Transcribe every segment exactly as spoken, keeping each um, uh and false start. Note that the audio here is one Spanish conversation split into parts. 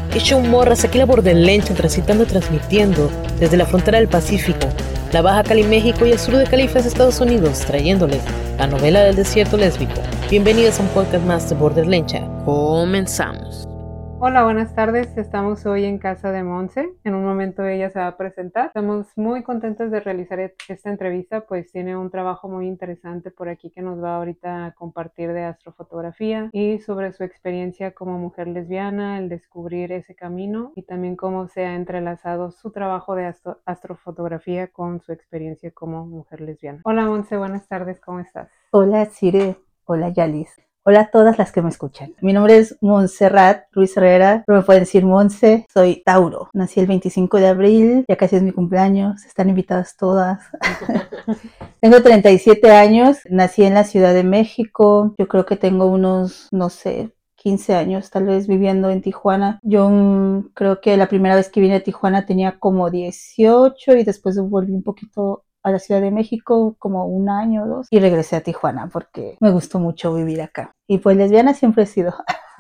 Hecho morras, aquí la borderlencha transitando, transmitiendo desde la frontera del Pacífico, la Baja Cali, México y el sur de Califas, Estados Unidos, trayéndoles la novela del desierto lésbico. Bienvenidos a un podcast más de Borderlencha. Comenzamos. Hola, buenas tardes. Estamos hoy en casa de Monse. En un momento ella se va a presentar. Estamos muy contentos de realizar esta entrevista, pues tiene un trabajo muy interesante por aquí que nos va ahorita a compartir de astrofotografía y sobre su experiencia como mujer lesbiana, el descubrir ese camino y también cómo se ha entrelazado su trabajo de astro astrofotografía con su experiencia como mujer lesbiana. Hola Monse, buenas tardes, ¿cómo estás? Hola Cire, hola Yalis. Hola a todas las que me escuchan. Mi nombre es Montserrat Ruiz Herrera, pero me pueden decir Monse. Soy Tauro. Nací el veinticinco de abril, ya casi es mi cumpleaños. Están invitadas todas. Tengo treinta y siete años. Nací en la Ciudad de México. Yo creo que tengo unos, no sé, quince años tal vez viviendo en Tijuana. Yo um, creo que la primera vez que vine a Tijuana tenía como dieciocho y después volví un poquito a la Ciudad de México como un año o dos y regresé a Tijuana porque me gustó mucho vivir acá. Y pues lesbiana siempre he sido.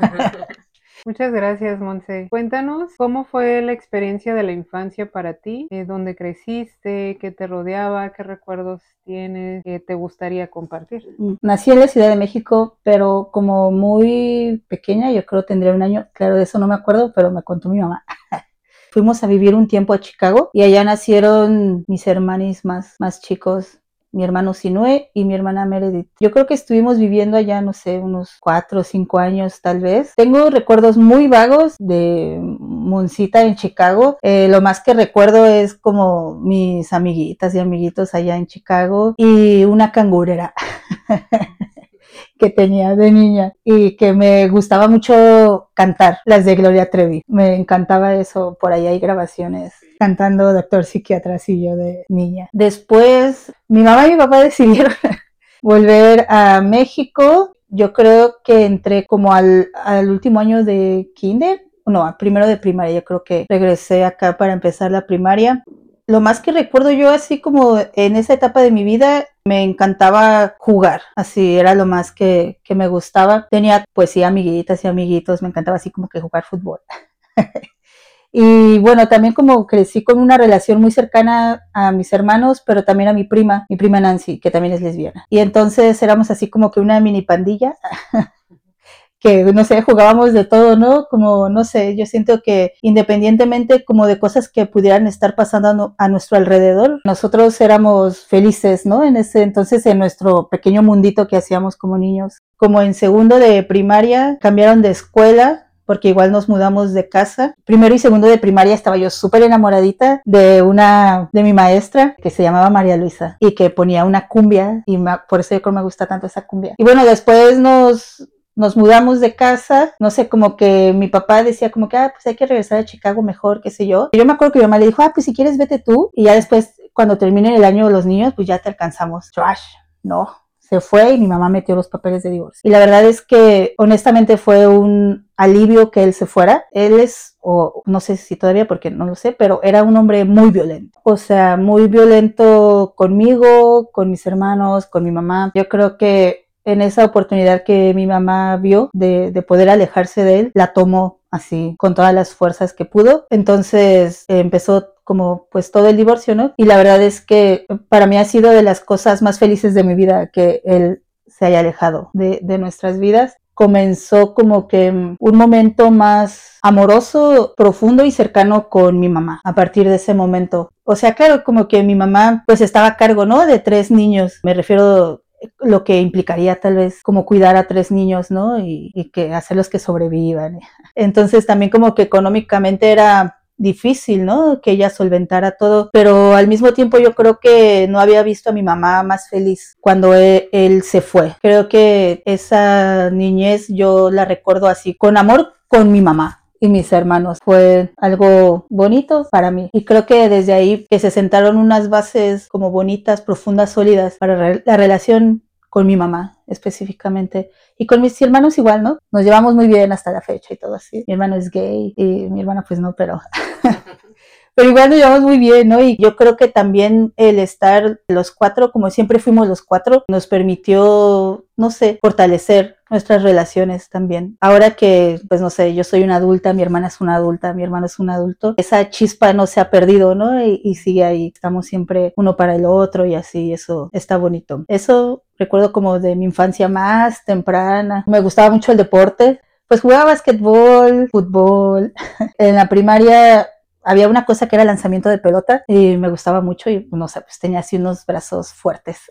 Muchas gracias, Monse. Cuéntanos cómo fue la experiencia de la infancia para ti, eh, dónde creciste, qué te rodeaba, qué recuerdos tienes, qué te gustaría compartir. Nací en la Ciudad de México, pero como muy pequeña, yo creo tendría un año, claro, de eso no me acuerdo, pero me contó mi mamá. Fuimos a vivir un tiempo a Chicago y allá nacieron mis hermanos más, más chicos, mi hermano Sinue y mi hermana Meredith. Yo creo que estuvimos viviendo allá, no sé, unos cuatro o cinco años tal vez. Tengo recuerdos muy vagos de Moncita en Chicago. Eh, lo más que recuerdo es como mis amiguitas y amiguitos allá en Chicago y una cangurera que tenía de niña y que me gustaba mucho cantar, las de Gloria Trevi. Me encantaba eso, por ahí hay grabaciones cantando Doctor Psiquiatra y yo de niña. Después, mi mamá y mi papá decidieron volver a México. Yo creo que entré como al, al último año de kinder, no, al primero de primaria. Yo creo que regresé acá para empezar la primaria. Lo más que recuerdo yo así como en esa etapa de mi vida, me encantaba jugar, así era lo más que, que me gustaba. Tenía pues sí amiguitas y amiguitos, me encantaba así como que jugar fútbol. Y bueno, también como crecí con una relación muy cercana a mis hermanos, pero también a mi prima, mi prima Nancy, que también es lesbiana. Y entonces éramos así como que una mini pandilla. Que, no sé, jugábamos de todo, ¿no? Como, no sé, yo siento que independientemente como de cosas que pudieran estar pasando a, no, a nuestro alrededor, nosotros éramos felices, ¿no? En ese entonces, en nuestro pequeño mundito que hacíamos como niños. Como en segundo de primaria, cambiaron de escuela, porque igual nos mudamos de casa. Primero y segundo de primaria estaba yo súper enamoradita de una, de mi maestra, que se llamaba María Luisa, y que ponía una cumbia, y me, por eso yo creo que me gusta tanto esa cumbia. Y bueno, después nos... Nos mudamos de casa, no sé, como que mi papá decía como que, ah, pues hay que regresar a Chicago mejor, qué sé yo. Y yo me acuerdo que mi mamá le dijo, ah, pues si quieres vete tú. Y ya después, cuando termine el año de los niños, pues ya te alcanzamos. Trash, no. Se fue y mi mamá metió los papeles de divorcio. Y la verdad es que, honestamente, fue un alivio que él se fuera. Él es, o no sé si todavía, porque no lo sé, pero era un hombre muy violento. O sea, muy violento conmigo, con mis hermanos, con mi mamá. Yo creo que en esa oportunidad que mi mamá vio de, de poder alejarse de él, la tomó así con todas las fuerzas que pudo. Entonces eh, empezó como pues todo el divorcio, ¿no? Y la verdad es que para mí ha sido de las cosas más felices de mi vida que él se haya alejado de, de nuestras vidas. Comenzó como que un momento más amoroso, profundo y cercano con mi mamá a partir de ese momento. O sea, claro, como que mi mamá pues estaba a cargo, ¿no? De tres niños. Me refiero lo que implicaría tal vez como cuidar a tres niños, ¿no? Y, y que hacerlos que sobrevivan. Entonces también como que económicamente era difícil, ¿no? Que ella solventara todo, pero al mismo tiempo yo creo que no había visto a mi mamá más feliz cuando él, él se fue. Creo que esa niñez yo la recuerdo así, con amor con mi mamá y mis hermanos. Fue algo bonito para mí y creo que desde ahí que se sentaron unas bases como bonitas, profundas, sólidas para re- la relación con mi mamá específicamente y con mis hermanos igual, ¿no? Nos llevamos muy bien hasta la fecha y todo así. Mi hermano es gay y mi hermana pues no, pero pero igual nos llevamos muy bien, ¿no? Y yo creo que también el estar los cuatro, como siempre fuimos los cuatro, nos permitió, no sé, fortalecer nuestras relaciones también. Ahora que, pues no sé, yo soy una adulta, mi hermana es una adulta, mi hermano es un adulto, esa chispa no se ha perdido, ¿no? Y, y sigue ahí, estamos siempre uno para el otro y así, eso está bonito. Eso recuerdo como de mi infancia más temprana. Me gustaba mucho el deporte, pues jugaba básquetbol, fútbol. En la primaria había una cosa que era lanzamiento de pelota y me gustaba mucho y no sé, pues tenía así unos brazos fuertes.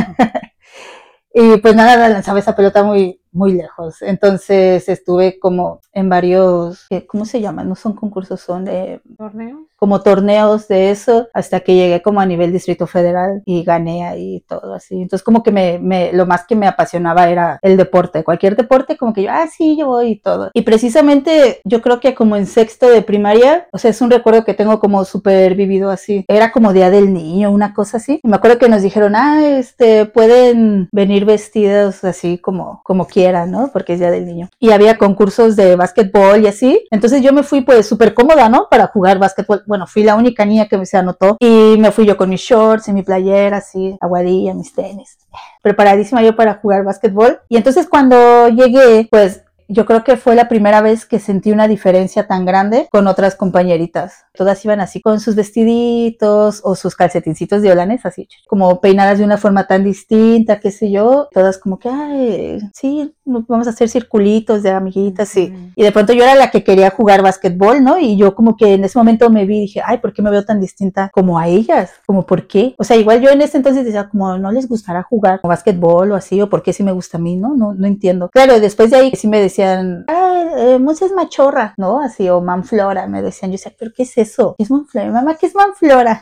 Y pues nada, lanzaba esa pelota muy, muy lejos. Entonces estuve como en varios, ¿cómo se llaman? No son concursos, son de... ¿Torneos? Como torneos de eso, hasta que llegué como a nivel Distrito Federal y gané ahí todo así. Entonces como que me, me, lo más que me apasionaba era el deporte, cualquier deporte, como que yo, ah, sí, yo voy y todo. Y precisamente yo creo que como en sexto de primaria, o sea, es un recuerdo que tengo como súper vivido así. Era como Día del Niño, una cosa así. Y me acuerdo que nos dijeron, ah, este, pueden venir vestidos así como, como quieran, ¿no? Porque es Día del Niño. Y había concursos de básquetbol y así. Entonces yo me fui pues súper cómoda, ¿no? Para jugar básquetbol. Bueno, fui la única niña que se anotó y me fui yo con mis shorts y mi playera, así, aguadilla, mis tenis, preparadísima yo para jugar básquetbol. Y entonces cuando llegué, pues yo creo que fue la primera vez que sentí una diferencia tan grande con otras compañeritas. Todas iban así con sus vestiditos o sus calcetincitos de holanes, así como peinadas de una forma tan distinta, qué sé yo. Todas como que, ay, sí, vamos a hacer circulitos de amiguitas, sí. Uh-huh. Y de pronto yo era la que quería jugar básquetbol, ¿no? Y yo como que en ese momento me vi y dije, ay, ¿por qué me veo tan distinta como a ellas? Como, ¿por qué? O sea, igual yo en ese entonces decía, como, ¿no les gustará jugar básquetbol o así? ¿O por qué sí me gusta a mí? No, no, no entiendo. Claro, después de ahí sí me decía, decían, ah, eh, Monse es machorra, ¿no? Así, o manflora, me decían. Yo decía, ¿pero qué es eso? ¿Qué es manflora? Mamá, ¿qué es manflora?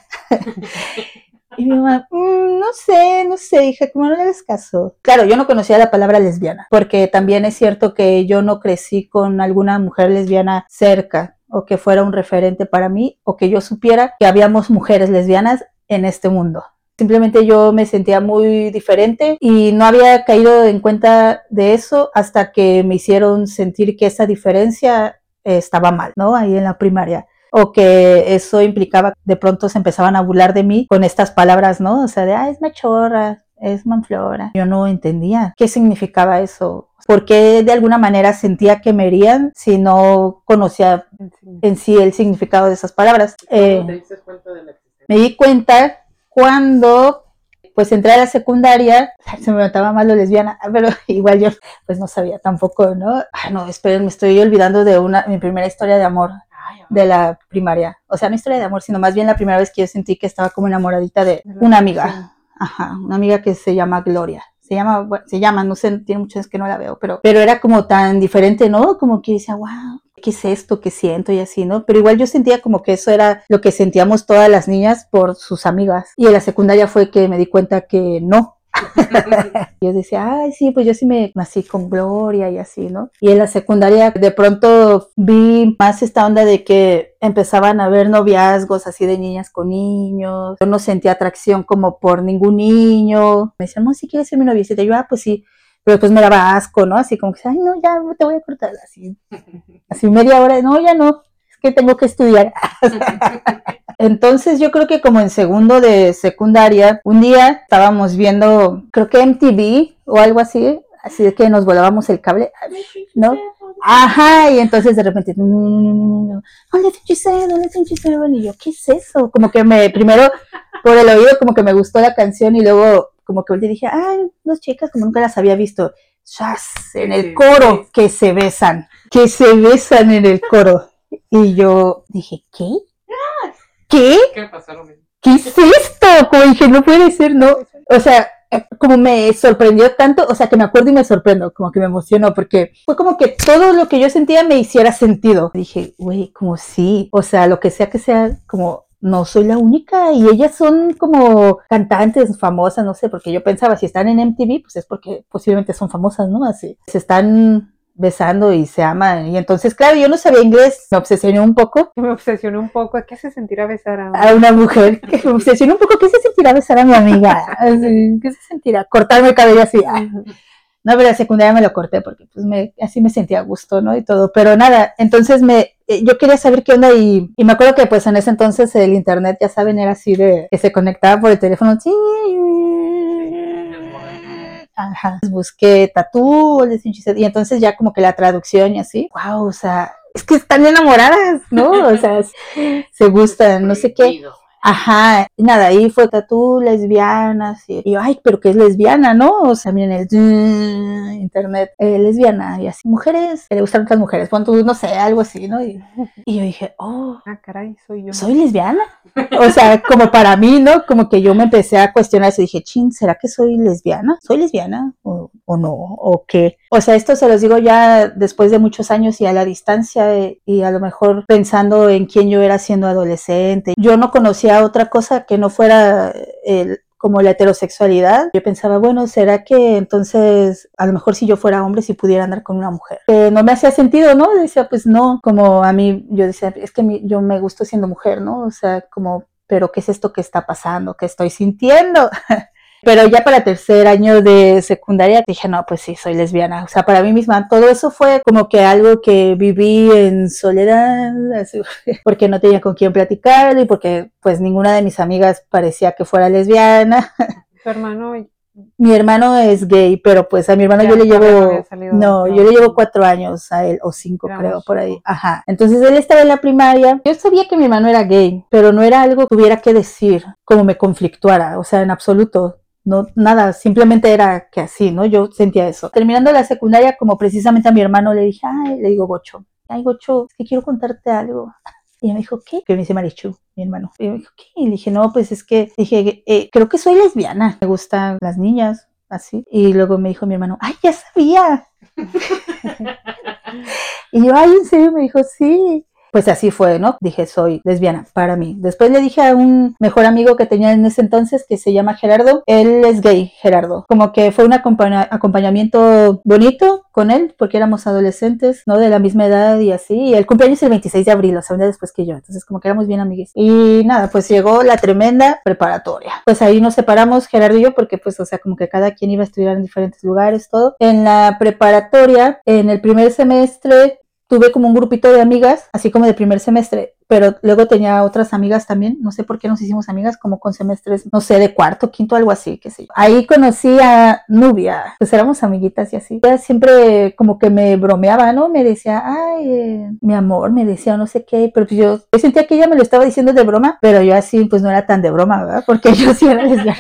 Y mi mamá, mmm, no sé, no sé, hija, como no le hagas caso. Claro, yo no conocía la palabra lesbiana, porque también es cierto que yo no crecí con alguna mujer lesbiana cerca, o que fuera un referente para mí, o que yo supiera que habíamos mujeres lesbianas en este mundo. Simplemente yo me sentía muy diferente y no había caído en cuenta de eso hasta que me hicieron sentir que esa diferencia eh, estaba mal, ¿no? Ahí en la primaria. O que eso implicaba, de pronto se empezaban a burlar de mí con estas palabras, ¿no? O sea, de, ah, es machorra, es manflora. Yo no entendía qué significaba eso. ¿Por qué de alguna manera sentía que me herían si no conocía en sí el significado de esas palabras? Eh, ¿Te diste cuenta de la existencia? Me di cuenta cuando pues entré a la secundaria, se me notaba más lo lesbiana, pero igual yo pues no sabía tampoco, ¿no? Ay, no, esperen, me estoy olvidando de una, mi primera historia de amor de la primaria. O sea, no historia de amor, sino más bien la primera vez que yo sentí que estaba como enamoradita de una amiga. Ajá, una amiga que se llama Gloria. Se llama, bueno, se llama, no sé, tiene muchos años que no la veo, pero, pero era como tan diferente, ¿no? Como que decía, wow, ¿qué es esto? ¿Qué siento? Y así, ¿no? Pero igual yo sentía como que eso era lo que sentíamos todas las niñas por sus amigas. Y en la secundaria fue que me di cuenta que no. Yo decía, ay, sí, pues yo sí me nací con Gloria y así, ¿no? Y en la secundaria de pronto vi más esta onda de que empezaban a haber noviazgos así de niñas con niños. Yo no sentía atracción como por ningún niño. Me decían, no, si quieres ser mi noviecita. Y yo, ah, pues sí. Pero pues me daba asco, ¿no? Así como que, ay, no, ya te voy a cortar. Así, así media hora, no, ya no, es que tengo que estudiar. Entonces yo creo que como en segundo de secundaria, un día estábamos viendo, creo que M T V o algo así, así de que nos volábamos el cable, ¿no? Ajá, y entonces de repente, ¿dónde está Giselle? ¿Dónde está Giselle? Y yo, ¿qué es eso? Como que me, primero por el oído como que me gustó la canción y luego como que dije, ay, dos chicas como nunca las había visto, ¡chas! En el coro, que se besan, que se besan en el coro. Y yo dije, ¿qué? ¿Qué? ¿Qué pasó lo mismo? ¿Qué es esto? Como dije, no puede ser, no. O sea, como me sorprendió tanto, o sea, que me acuerdo y me sorprendo, como que me emocionó, porque fue como que todo lo que yo sentía me hiciera sentido. Dije, güey, como sí, o sea, lo que sea que sea, como no soy la única, y ellas son como cantantes famosas, no sé, porque yo pensaba, si están en M T V, pues es porque posiblemente son famosas, ¿no? Así, se están besando y se aman, y entonces, claro, yo no sabía inglés, me obsesioné un poco. Me obsesioné un poco, ¿qué se sentirá besar a una, a una mujer? Que me obsesioné un poco, ¿qué se sentirá besar a mi amiga? Así, ¿qué se sentirá? Cortarme el cabello así. Uh-huh. No, pero la secundaria me lo corté porque pues me, así me sentía a gusto, ¿no? Y todo, pero nada, entonces me, yo quería saber qué onda y, y me acuerdo que pues en ese entonces el internet, ya saben, era así de que se conectaba por el teléfono, sí, Ajá. Busqué tatú, y entonces ya como que la traducción y así, wow, o sea, es que están enamoradas, ¿no? O sea, se gustan, no sé qué. Ajá, nada, ahí fue tatú, lesbianas, y, y yo, ay, pero que es lesbiana, ¿no? O sea, miren el uh, internet, eh, lesbiana, y así, mujeres, que le gustan otras mujeres, pon tú, no sé, algo así, ¿no? Y, y yo dije, oh, ah, caray, soy yo. ¿Soy lesbiana? O sea, como para mí, ¿no? Como que yo me empecé a cuestionar eso, dije, chin, ¿será que soy lesbiana? ¿Soy lesbiana o, o no? ¿O qué? O sea, esto se los digo ya después de muchos años y a la distancia eh, y a lo mejor pensando en quién yo era siendo adolescente. Yo no conocía otra cosa que no fuera el como la heterosexualidad. Yo pensaba, bueno, ¿será que entonces a lo mejor si yo fuera hombre si pudiera andar con una mujer? Eh, no me hacía sentido, ¿no? Decía, pues no, como a mí, yo decía, es que mi, yo me gusto siendo mujer, ¿no? O sea, como, pero ¿qué es esto que está pasando? ¿Qué estoy sintiendo? Pero ya para tercer año de secundaria dije, no, pues sí, soy lesbiana. O sea, para mí misma, todo eso fue como que algo que viví en soledad, así, porque no tenía con quién platicar y porque pues ninguna de mis amigas parecía que fuera lesbiana. ¿Tu hermano? Mi hermano es gay, pero pues a mi hermano ya, yo le llevo, no, no, yo le llevo cuatro años a él, o cinco Era creo, más por ahí, chico. ajá. Entonces él estaba en la primaria, yo sabía que mi hermano era gay, pero no era algo que tuviera que decir, como me conflictuara, o sea, en absoluto. No, nada, simplemente era que así, ¿no? Yo sentía eso. Terminando la secundaria, como precisamente a mi hermano le dije, ay, le digo, Gocho, ay, Gocho, es que quiero contarte algo. Y me dijo, ¿qué? Que me dice Marichu, mi hermano. Y me dijo, ¿qué? Y le dije, no, pues es que, dije, eh, creo que soy lesbiana, me gustan las niñas, así. Y luego me dijo mi hermano, ay, ya sabía. Y yo, ay, ¿en serio? Me dijo, sí. Pues así fue, ¿no? Dije, soy lesbiana, para mí. Después le dije a un mejor amigo que tenía en ese entonces, que se llama Gerardo, él es gay, Gerardo. Como que fue un acompañ- acompañamiento bonito con él, porque éramos adolescentes, ¿no? De la misma edad y así. Y el cumpleaños es el veintiséis de abril, o sea, un día después que yo. Entonces, como que éramos bien amigues. Y nada, pues llegó la tremenda preparatoria. Pues ahí nos separamos, Gerardo y yo, porque pues, o sea, como que cada quien iba a estudiar en diferentes lugares, todo. En la preparatoria, en el primer semestre, tuve como un grupito de amigas, así como de primer semestre, pero luego tenía otras amigas también, no sé por qué nos hicimos amigas, como con semestres, no sé, de cuarto, quinto, algo así, qué sé yo. Ahí conocí a Nubia, pues éramos amiguitas y así. Ella siempre como que me bromeaba, ¿no? Me decía, ay, eh, mi amor, me decía no sé qué, pero pues yo, yo sentía que ella me lo estaba diciendo de broma, pero yo así pues no era tan de broma, ¿verdad? Porque yo sí era lesbiana.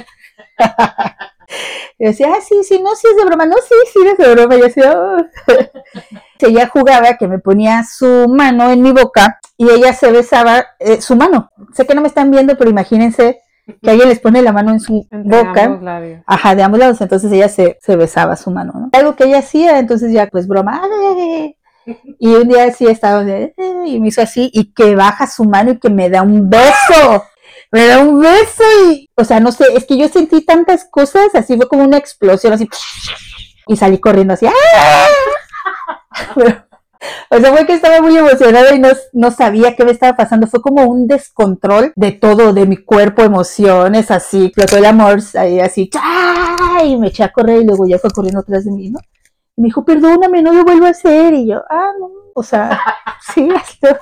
Yo decía, ah, sí, sí, no, sí es de broma, no, sí, sí es de broma. Y yo decía, oh. Ella jugaba que me ponía su mano en mi boca y ella se besaba eh, su mano. Sé que no me están viendo, pero imagínense que alguien les pone la mano en su Entre boca. ambos labios. Ajá, de ambos lados. Entonces ella se, se besaba su mano, ¿no? Algo que ella hacía, entonces ya pues broma. ¡Ay! Y un día así estaba y me hizo así y que baja su mano y que me da un beso. Me da un beso y, o sea, no sé, es que yo sentí tantas cosas, así fue como una explosión, así, y salí corriendo así, ¡ah! Pero, o sea, fue que estaba muy emocionada y no, no sabía qué me estaba pasando, fue como un descontrol de todo, de mi cuerpo, emociones, así, explotó el amor, ahí así, ¡ah! Y me eché a correr y luego ya fue corriendo atrás de mí, ¿no? Y me dijo, perdóname, no lo vuelvo a hacer, y yo, ah, no, o sea, sí, hazlo.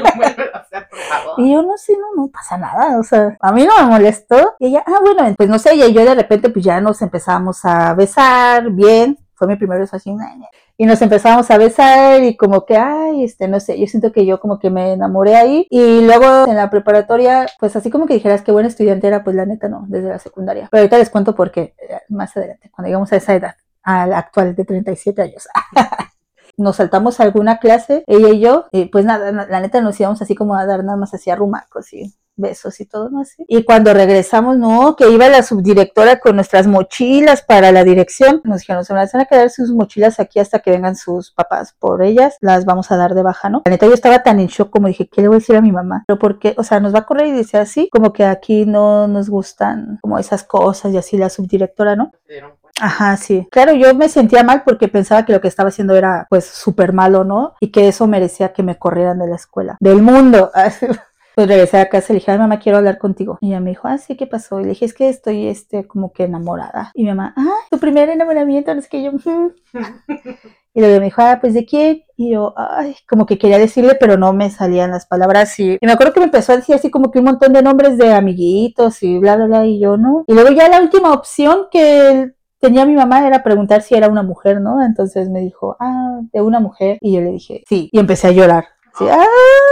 Y yo, no sé, no, no pasa nada, o sea, a mí no me molestó. Y ella, ah, bueno, pues no sé, y yo de repente pues ya nos empezamos a besar, bien, fue mi primer beso así, y nos empezamos a besar y como que, ay, este, no sé, yo siento que yo como que me enamoré ahí. Y luego en la preparatoria, pues así como que dijeras que buena estudiante era, pues la neta no, desde la secundaria. Pero ahorita les cuento por qué, más adelante, cuando llegamos a esa edad, a la actual de treinta y siete años. Nos saltamos alguna clase, ella y yo, y pues nada, la neta nos íbamos así como a dar nada más así arrumacos y besos y todo, ¿no? Así. Y cuando regresamos, no, que iba la subdirectora con nuestras mochilas para la dirección, nos dijeron, se van a quedar sus mochilas aquí hasta que vengan sus papás por ellas, las vamos a dar de baja, ¿no? La neta yo estaba tan en shock como dije, ¿qué le voy a decir a mi mamá? Pero porque, o sea, nos va a correr y dice así, como que aquí no nos gustan como esas cosas y así la subdirectora, ¿no? Ajá, sí. Claro, yo me sentía mal porque pensaba que lo que estaba haciendo era pues súper malo, ¿no? Y que eso merecía que me corrieran de la escuela, del mundo. Pues regresé a casa y le dije, ay, mamá, quiero hablar contigo. Y ella me dijo, ah, sí, ¿qué pasó? Y le dije, es que estoy este, como que enamorada. Y mi mamá, ah, tu primer enamoramiento, no sé qué, yo, mm. Y luego me dijo, ah, pues ¿de quién? Y yo, ay, como que quería decirle, pero no me salían las palabras. Y, y me acuerdo que me empezó a decir así como que un montón de nombres de amiguitos y bla, bla, bla, y yo, no. Y luego ya la última opción que tenía mi mamá era preguntar si era una mujer, ¿no? Entonces me dijo, ah, de una mujer. Y yo le dije, sí. Y empecé a llorar. Así, ah.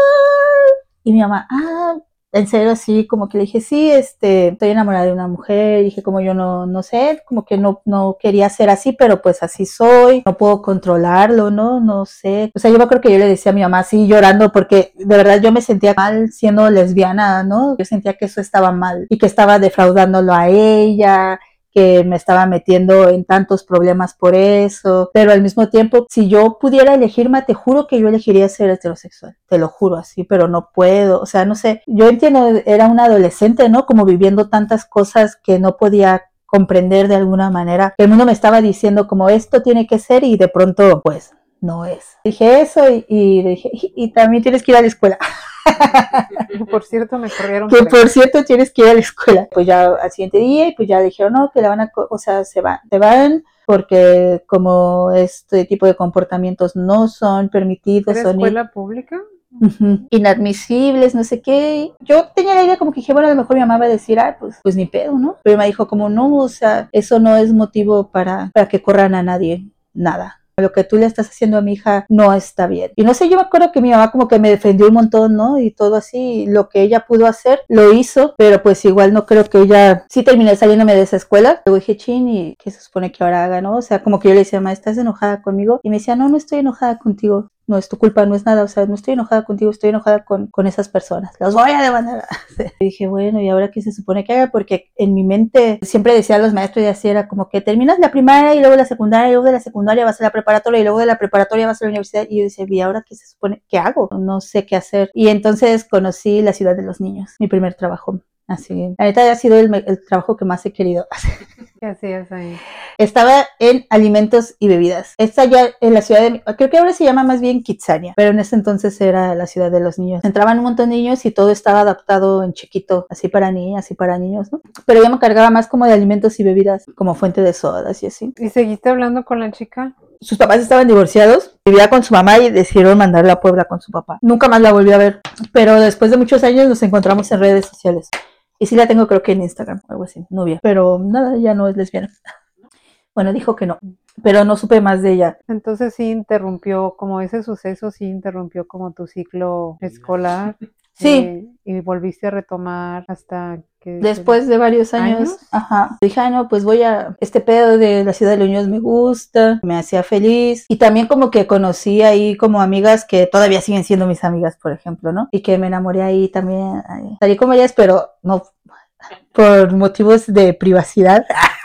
Y mi mamá, ah, en serio, así, como que le dije, sí, este, estoy enamorada de una mujer. Y dije, como yo no, no sé, como que no, no quería ser así, pero pues así soy. No puedo controlarlo, ¿no? No sé. O sea, yo creo que yo le decía a mi mamá así llorando porque de verdad yo me sentía mal siendo lesbiana, ¿no? Yo sentía que eso estaba mal y que estaba defraudándolo a ella, que me estaba metiendo en tantos problemas por eso, pero al mismo tiempo, si yo pudiera elegirme, te juro que yo elegiría ser heterosexual, te lo juro así, pero no puedo, o sea, no sé, yo entiendo, era una adolescente, ¿no? Como viviendo tantas cosas que no podía comprender de alguna manera, que el mundo me estaba diciendo como esto tiene que ser y de pronto, pues, no es. Dije eso y, y dije, y, y también tienes que ir a la escuela. Por cierto, me corrieron. Que por cierto tienes que ir a la escuela. Pues ya al siguiente día, y pues ya dijeron, no, que la van a, o sea, se van, se van porque como este tipo de comportamientos no son permitidos. ¿Era son escuela in- pública? Uh-huh. Inadmisibles, no sé qué. Yo tenía la idea como que dije, bueno, a lo mejor mi mamá va a decir, ah, pues, pues ni pedo, ¿no? Pero me dijo como, no, o sea, eso no es motivo para, para que corran a nadie, nada. Lo que tú le estás haciendo a mi hija no está bien. Y no sé, yo me acuerdo que mi mamá como que me defendió un montón, ¿no? Y todo así, lo que ella pudo hacer, lo hizo, pero pues igual no creo que ella, sí terminé saliéndome de esa escuela. Luego dije, chin, ¿y qué se supone que ahora haga, no? O sea, como que yo le decía, mamá, ¿estás enojada conmigo? Y me decía, no, no estoy enojada contigo. No es tu culpa, no es nada, o sea, no estoy enojada contigo, estoy enojada con, con esas personas, los voy a demandar. Y dije, bueno, ¿y ahora qué se supone que haga? Porque en mi mente siempre decían los maestros y así era como que terminas la primaria y luego la secundaria, y luego de la secundaria vas a la preparatoria y luego de la preparatoria vas a la universidad. Y yo decía, ¿y ahora qué se supone que hago? No sé qué hacer. Y entonces conocí La Ciudad de los Niños, mi primer trabajo. Así, la neta ha sido el, el trabajo que más he querido hacer. ¿Qué hacías ahí? Estaba en alimentos y bebidas. Está ya en la ciudad de, creo que ahora se llama más bien Kitsania, pero en ese entonces era la ciudad de los niños. Entraban un montón de niños y todo estaba adaptado en chiquito, así para niñas, así para niños, ¿no? Pero yo me cargaba más como de alimentos y bebidas, como fuente de sodas y así. ¿Y seguiste hablando con la chica? Sus papás estaban divorciados, vivía con su mamá y decidieron mandarla a Puebla con su papá. Nunca más la volví a ver, pero después de muchos años nos encontramos en redes sociales. Y sí la tengo creo que en Instagram, algo así, novia. Pero nada, ya no es lesbiana. Bueno, dijo que no, pero no supe más de ella. Entonces sí interrumpió, como ese suceso sí interrumpió como tu ciclo escolar. Sí. Eh, y volviste a retomar hasta que... Después de varios años, ¿Años? Ajá, dije, ay no, pues voy a, este pedo de La Ciudad de los Niños me gusta, me hacía feliz. Y también como que conocí ahí como amigas que todavía siguen siendo mis amigas, por ejemplo, ¿no? Y que me enamoré ahí también. Ay, salí con ellas, pero no, por motivos de privacidad.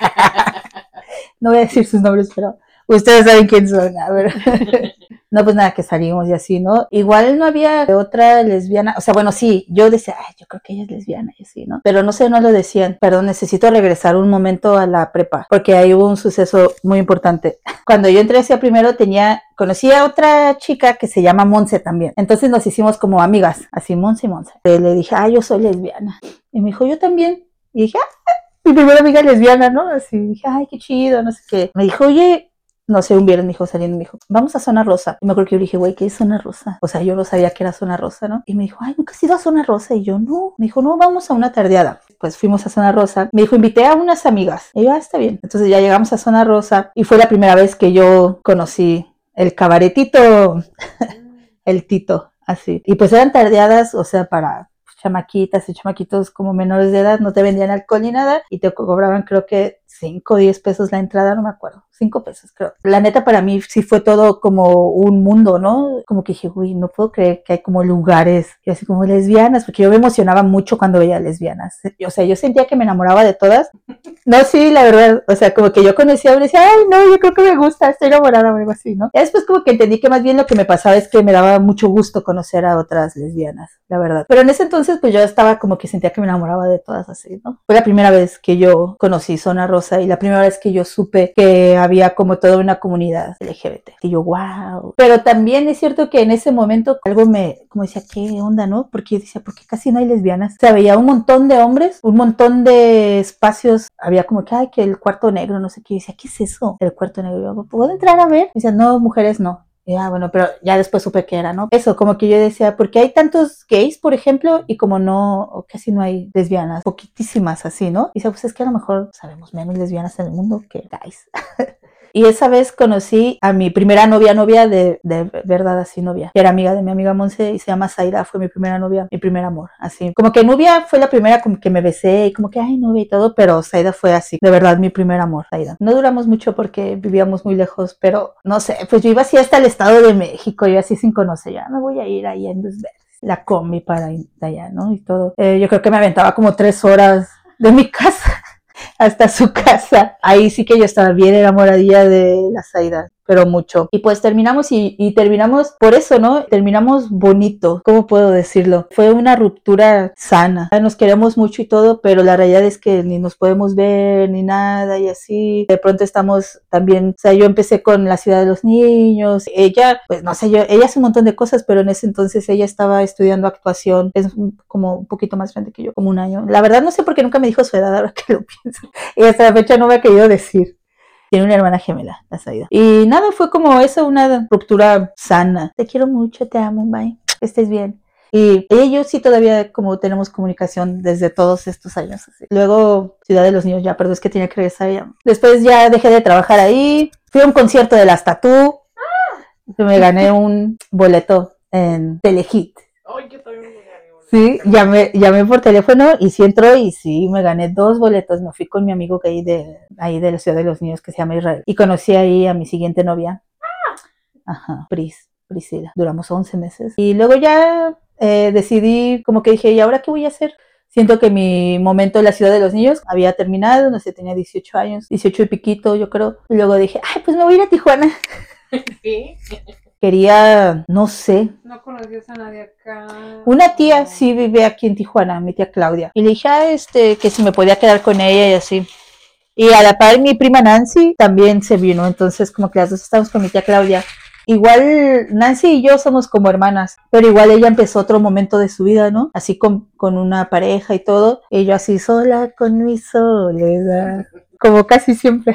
No voy a decir sus nombres, pero ustedes saben quién son, a ver. No, pues nada, que salimos y así, ¿no? Igual no había otra lesbiana, o sea, bueno, sí, yo decía, ay, yo creo que ella es lesbiana y así, ¿no? Pero no sé, no lo decían. Perdón, necesito regresar un momento a la prepa, porque ahí hubo un suceso muy importante. Cuando yo entré hacia primero tenía, conocí a otra chica que se llama Monse también. Entonces nos hicimos como amigas, así Monse y Monse. Le dije, ay, yo soy lesbiana. Y me dijo, yo también. Y dije, ah, mi primera amiga lesbiana, ¿no? Así dije, ay, qué chido, no sé qué. Me dijo, oye, no sé, un viernes me dijo saliendo, me dijo, vamos a Zona Rosa. Y me acuerdo que yo le dije, güey, ¿qué es Zona Rosa? O sea, yo no sabía que era Zona Rosa, ¿no? Y me dijo, ay, ¿nunca has ido a Zona Rosa? Y yo, no. Me dijo, no, vamos a una tardeada. Pues fuimos a Zona Rosa. Me dijo, invité a unas amigas. Y yo, ah, está bien. Entonces ya llegamos a Zona Rosa y fue la primera vez que yo conocí el cabaretito, el Tito, así. Y pues eran tardeadas, o sea, para chamaquitas y chamaquitos como menores de edad, no te vendían alcohol ni nada y te cobraban creo que cinco o diez pesos la entrada, no me acuerdo, cinco pesos creo. La neta para mí sí fue todo como un mundo, ¿no? Como que dije, uy, no puedo creer que hay como lugares y así como lesbianas, porque yo me emocionaba mucho cuando veía lesbianas. O sea, yo sentía que me enamoraba de todas. No, sí, la verdad, o sea, como que yo conocía y decía, ay, no, yo creo que me gusta, estoy enamorada o algo así, ¿no? Y después como que entendí que más bien lo que me pasaba es que me daba mucho gusto conocer a otras lesbianas, la verdad. Pero en ese entonces pues yo estaba como que sentía que me enamoraba de todas así, ¿no? Fue la primera vez que yo conocí Zona Rosa y la primera vez que yo supe que había como toda una comunidad L G B T. Y yo, wow. Pero también es cierto que en ese momento algo me, como decía, ¿qué onda, no? Porque yo decía, ¿por qué casi no hay lesbianas? O sea, veía un montón de hombres, un montón de espacios, había como que, ay, que el cuarto negro, no sé qué. Yo decía, ¿qué es eso? El cuarto negro. Yo, ¿puedo entrar a ver? Y decía, no, mujeres no. Ya, bueno, pero ya después supe que era, ¿no? Eso, como que yo decía, porque hay tantos gays, por ejemplo, y como no, o casi no hay lesbianas, poquitísimas así, ¿no? Y dice, pues es que a lo mejor sabemos menos lesbianas en el mundo que gays. Y esa vez conocí a mi primera novia, novia de, de verdad, así novia. Que era amiga de mi amiga Monse y se llama Zaida, fue mi primera novia, mi primer amor, así. Como que Nubia fue la primera como que me besé y como que, ay, novia y todo, pero Zaida fue así, de verdad, mi primer amor, Zaida. No duramos mucho porque vivíamos muy lejos, pero no sé, pues yo iba así hasta el Estado de México, yo así sin conocer, ya me voy a ir ahí en Luz Verde, la combi para ir allá, ¿no? Y todo. Eh, yo creo que me aventaba como tres horas de mi casa hasta su casa. Ahí sí que yo estaba bien enamoradilla de la Zaida, pero mucho. Y pues terminamos y, y terminamos por eso, ¿no? Terminamos bonito, ¿cómo puedo decirlo? Fue una ruptura sana. Nos queremos mucho y todo, pero la realidad es que ni nos podemos ver ni nada y así. De pronto estamos también, o sea, yo empecé con La Ciudad de los Niños. Ella, pues no sé, yo, ella hace un montón de cosas, pero en ese entonces ella estaba estudiando actuación. Es como un poquito más grande que yo, como un año. La verdad no sé por qué nunca me dijo su edad, ahora que lo pienso. Y hasta la fecha no me ha querido decir. Tiene una hermana gemela, la Zaida. Y nada, fue como eso, una ruptura sana. Te quiero mucho, te amo, bye. Que estés bien. Y ella y yo sí todavía como tenemos comunicación desde todos estos años. Así. Luego, Ciudad de los Niños, ya, pero es que tenía que regresar ya. Después ya dejé de trabajar ahí. Fui a un concierto de las Tatú. Me gané un boleto en Telehit. Ay, yo también. Sí, llamé, llamé por teléfono y sí entró y sí, me gané dos boletos. Me fui con mi amigo que hay de, ahí de la Ciudad de los Niños que se llama Israel. Y conocí ahí a mi siguiente novia. Ajá, Pris, Priscila. Duramos once meses. Y luego ya eh, decidí, como que dije, ¿y ahora qué voy a hacer? Siento que mi momento en la Ciudad de los Niños había terminado, no sé, tenía dieciocho años, dieciocho y piquito yo creo. Y luego dije, ay, pues me voy a ir a Tijuana. Sí. Quería, no sé. ¿No conocías a nadie acá? Una tía sí vive aquí en Tijuana, mi tía Claudia. Y le dije, ah, este, que si me podía quedar con ella y así. Y a la par mi prima Nancy también se vino, entonces como que las dos estamos con mi tía Claudia. Igual Nancy y yo somos como hermanas, pero igual ella empezó otro momento de su vida, ¿no? Así con, con una pareja y todo. Y yo así sola con mi soledad, como casi siempre.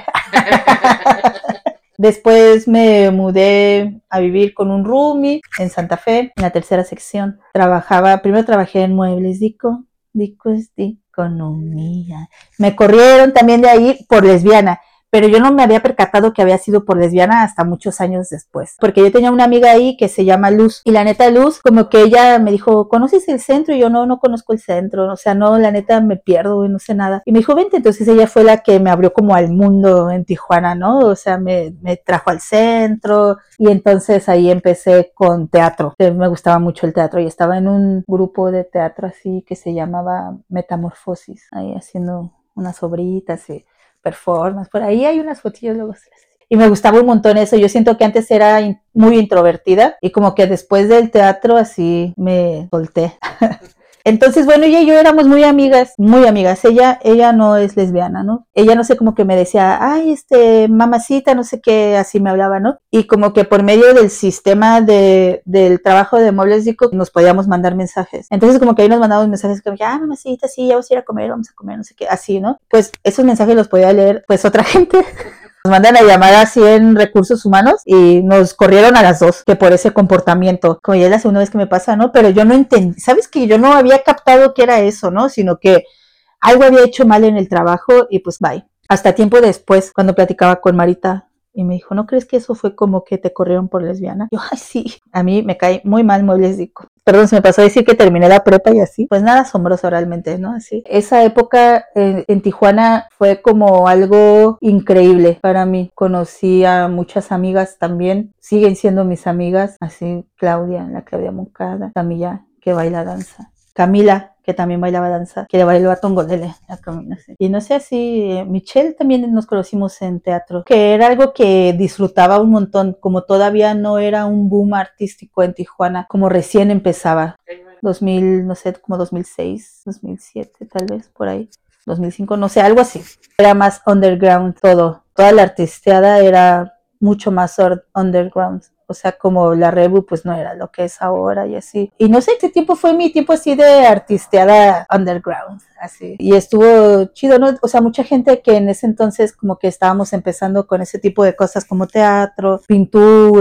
Después me mudé a vivir con un roomie en Santa Fe, en la tercera sección. Trabajaba, primero trabajé en muebles, dico, dico es de economía. Me corrieron también de ahí por lesbiana, pero yo no me había percatado que había sido por lesbiana hasta muchos años después, porque yo tenía una amiga ahí que se llama Luz, y la neta Luz, como que ella me dijo, ¿conoces el centro? Y yo, no, no conozco el centro, o sea, no, la neta me pierdo y no sé nada, y me dijo, vente, entonces ella fue la que me abrió como al mundo en Tijuana, ¿no? O sea, me, me trajo al centro, y entonces ahí empecé con teatro, que me gustaba mucho el teatro, y estaba en un grupo de teatro así que se llamaba Metamorfosis, ahí haciendo unas obritas y performance, por ahí hay unas fotillos luego. Y me gustaba un montón eso, yo siento que antes era in- muy introvertida y como que después del teatro así me solté. Entonces, bueno, ella y yo éramos muy amigas, muy amigas. Ella, ella no es lesbiana, ¿no? Ella no sé, como que me decía, ay, este, mamacita, no sé qué, así me hablaba, ¿no? Y como que por medio del sistema de, del trabajo de Muebles Dico nos podíamos mandar mensajes. Entonces, como que ahí nos mandábamos mensajes como, ah, mamacita, sí, ya vamos a ir a comer, vamos a comer, no sé qué, así, ¿no? Pues esos mensajes los podía leer, pues, otra gente. Nos mandan a llamar así en recursos humanos y nos corrieron a las dos, que por ese comportamiento, como ya es la segunda vez que me pasa, ¿no? Pero yo no entendí, ¿sabes? Que yo no había captado que era eso, ¿no? Sino que algo había hecho mal en el trabajo y pues bye. Hasta tiempo después, cuando platicaba con Marita, y me dijo, ¿no crees que eso fue como que te corrieron por lesbiana? Yo, ay, sí. A mí me cae muy mal Muebles Dico. Perdón, se me pasó a decir que terminé la prepa y así. Pues nada asombroso realmente, ¿no? Así. Esa época eh, en Tijuana fue como algo increíble para mí. Conocí a muchas amigas también. Siguen siendo mis amigas. Así, Claudia, la Claudia Moncada. Camila, que baila danza. Camila, que también bailaba danza, que le bailó a Tongolele, a Camila, sí. Y no sé, así, eh, Michelle también nos conocimos en teatro, que era algo que disfrutaba un montón, como todavía no era un boom artístico en Tijuana, como recién empezaba, dos mil, no sé, como dos mil seis, dos mil siete, tal vez, por ahí, dos mil cinco, no sé, algo así. Era más underground todo, toda la artisteada era mucho más underground. O sea, como la Rebu, pues no era lo que es ahora y así. Y no sé, ese tiempo fue mi tiempo así de artisteada underground, así. Y estuvo chido, ¿no? O sea, mucha gente que en ese entonces como que estábamos empezando con ese tipo de cosas como teatro, pintura,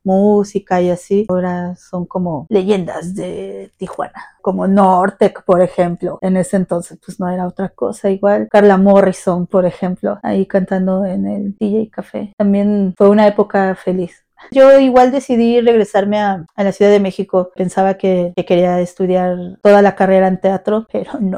música y así, ahora son como leyendas de Tijuana, como Nortec, por ejemplo. En ese entonces pues no era otra cosa, igual Carla Morrison, por ejemplo, ahí cantando en el D J Café. También fue una época feliz. Yo igual decidí regresarme a, a la Ciudad de México. Pensaba que, que quería estudiar toda la carrera en teatro, pero no.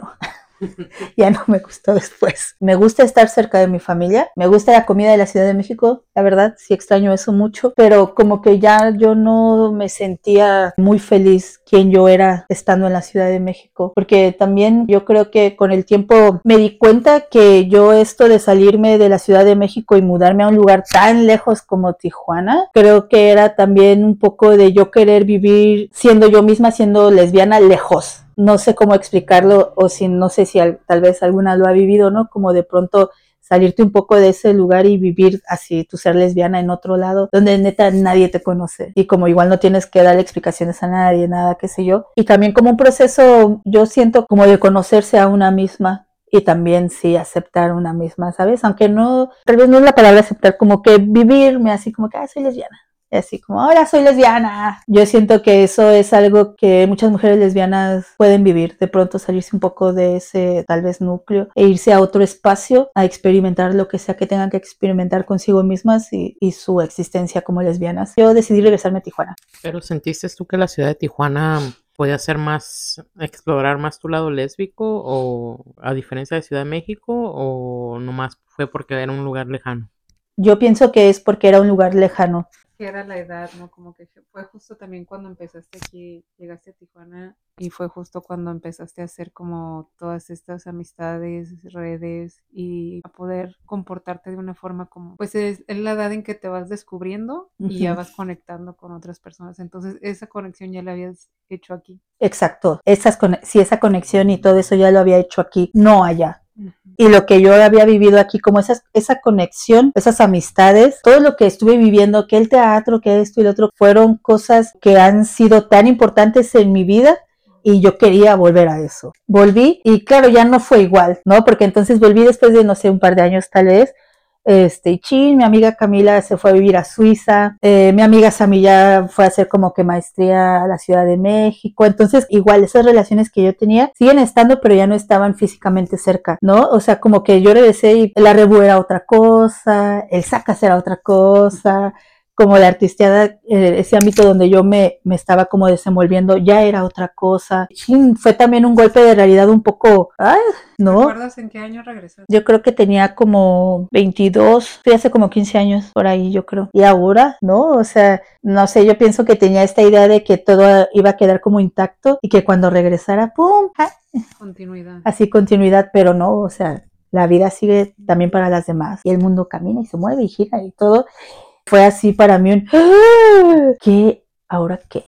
Ya no me gustó después. Me gusta estar cerca de mi familia, me gusta la comida de la Ciudad de México, la verdad, sí extraño eso mucho, pero como que ya yo no me sentía muy feliz quien yo era estando en la Ciudad de México, porque también yo creo que con el tiempo me di cuenta que yo esto de salirme de la Ciudad de México y mudarme a un lugar tan lejos como Tijuana, creo que era también un poco de yo querer vivir siendo yo misma, siendo lesbiana lejos. No sé cómo explicarlo, o si no sé si al, tal vez alguna lo ha vivido, ¿no? Como de pronto salirte un poco de ese lugar y vivir así, tu ser lesbiana en otro lado, donde neta nadie te conoce. Y como igual no tienes que darle explicaciones a nadie, nada, qué sé yo. Y también como un proceso, yo siento como de conocerse a una misma. Y también sí aceptar una misma, ¿sabes? Aunque no, tal vez no es la palabra aceptar, como que vivirme así como que, ah, soy lesbiana. Así como, ahora soy lesbiana. Yo siento que eso es algo que muchas mujeres lesbianas pueden vivir. De pronto salirse un poco de ese, tal vez, núcleo e irse a otro espacio a experimentar lo que sea que tengan que experimentar consigo mismas y, y su existencia como lesbianas. Yo decidí regresarme a Tijuana. ¿Pero sentiste tú que la ciudad de Tijuana podía ser más, explorar más tu lado lésbico, o a diferencia de Ciudad de México, o nomás fue porque era un lugar lejano? Yo pienso que es porque era un lugar lejano. Que era la edad, ¿no? Como que fue justo también cuando empezaste aquí, llegaste a Tijuana y fue justo cuando empezaste a hacer como todas estas amistades, redes y a poder comportarte de una forma como, pues es, es la edad en que te vas descubriendo y uh-huh. ya vas conectando con otras personas. Entonces esa conexión ya la habías hecho aquí. Exacto, esas, sí, esa conexión y todo eso ya lo había hecho aquí, no allá. Y lo que yo había vivido aquí, como esas, esa conexión, esas amistades, todo lo que estuve viviendo, que el teatro, que esto y lo otro, fueron cosas que han sido tan importantes en mi vida y yo quería volver a eso. Volví y claro, ya no fue igual, ¿no? Porque entonces volví después de, no sé, un par de años tal vez. Este, y chin, mi amiga Camila se fue a vivir a Suiza, eh, mi amiga Samilla fue a hacer como que maestría a la Ciudad de México, entonces igual esas relaciones que yo tenía siguen estando, pero ya no estaban físicamente cerca, ¿no? O sea, como que yo regresé y la Rebu era otra cosa, el Sacas era otra cosa, como la artisteada, eh, ese ámbito donde yo me, me estaba como desenvolviendo, ya era otra cosa. Chin, fue también un golpe de realidad un poco, ay, ¿no? ¿Recuerdas en qué año regresaste? Yo creo que tenía como veintidós, fui hace como quince años por ahí, yo creo. Y ahora, ¿no? O sea, no sé, yo pienso que tenía esta idea de que todo iba a quedar como intacto y que cuando regresara, ¡pum! ¡Ah! Continuidad. Así continuidad, pero no, o sea, la vida sigue también para las demás y el mundo camina y se mueve y gira y todo. Fue así para mí un, ¿qué? ¿Ahora qué?